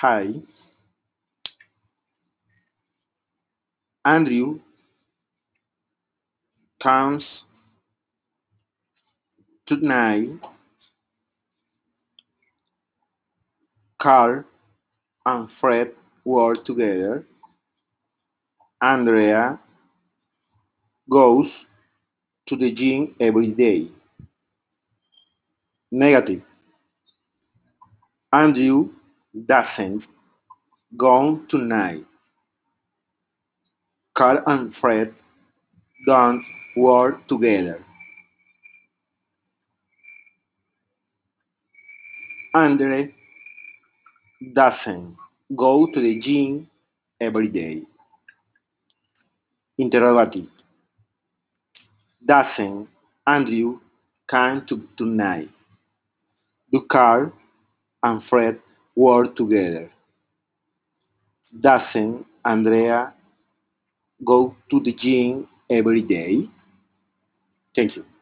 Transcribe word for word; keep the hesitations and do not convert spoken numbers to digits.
Hi, Andrew comes tonight. Carl and Fred work together. Andrea goes to the gym every day. Negative. Andrew doesn't go tonight. Carl and Fred don't work together. Andre doesn't go to the gym every day. Interrogative. Doesn't Andrew come to tonight? Do Carl and Fred work together? Doesn't Andrea go to the gym every day? Thank you.